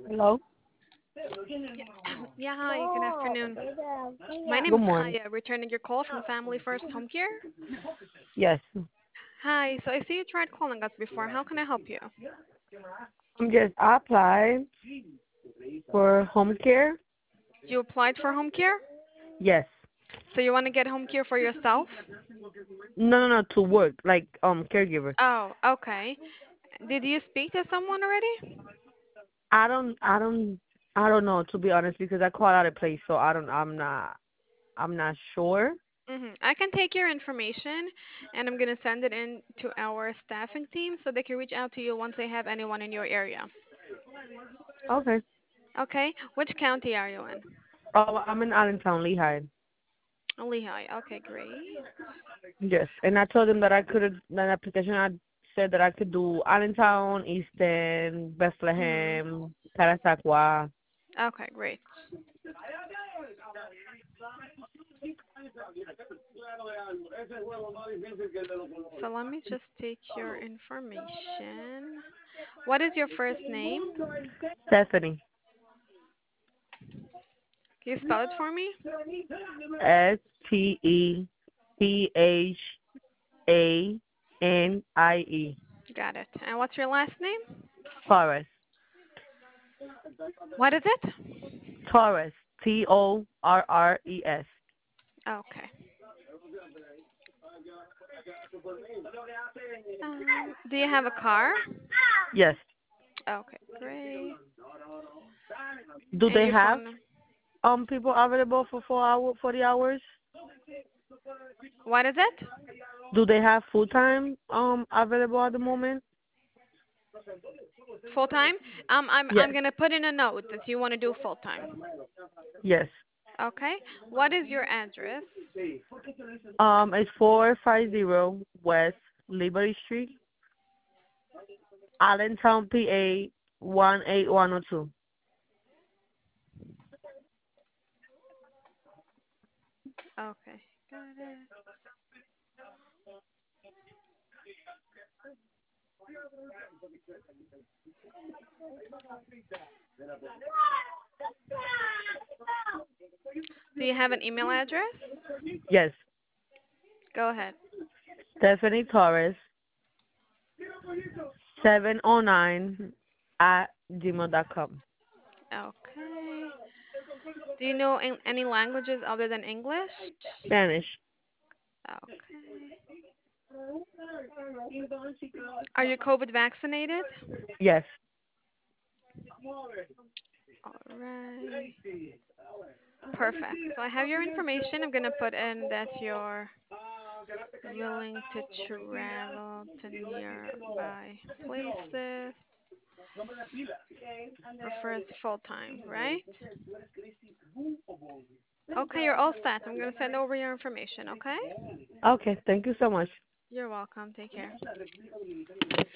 Hello. Yeah, yeah, hi, good afternoon. My name Good is morning. Aya, returning your call from Family First Home Care. Yes. Hi, so I see you tried calling us before. How can I help you? I applied for home care. You applied for home care? Yes. So you want to get home care for yourself? No, no, no, to work like caregiver. Oh, okay. Did you speak to someone already? I don't I don't I don't know, to be honest, because I called out a place, so I'm not sure. I can take your information and I'm going to send it in to our staffing team so they can reach out to you once they have anyone in your area. Okay. Okay? Which county are you in? Oh, I'm in Allentown, Lehigh. Lehigh. Okay, great. Yes. And I told them that I could that application I said that I could do Allentown, Easton, Mhm. Bethlehem, Parasacua. Okay, great. So let me just take your information. What is your first name? Stephanie. Can you spell it for me? Stepanie. Got it. And what's your last name? Torres. What is it? Torres. Torres. Okay. Do you have a car? Yes. Okay, great. Do And they your have phone? people available for 4 hour 40 hours? What is it? Do they have full time available at the moment? Full time? I'm Yes. gonna put in a note that you want to do full time. Yes. Okay. What is your address? It's 450 West Liberty Street, Allentown, PA 18102. Okay, got it. Do you have an email address? Yes. Go ahead. Stephanie Torres 709 at gmail.com. Okay. Do you know any languages other than English? Spanish. Okay. Are you COVID vaccinated? Yes. All right. Perfect. So I have your information. I'm gonna put in that you're willing to travel to nearby places, prefers full time, right? Okay, you're all set. I'm gonna send over your information, okay? Okay. Thank you so much. You're welcome. Take care.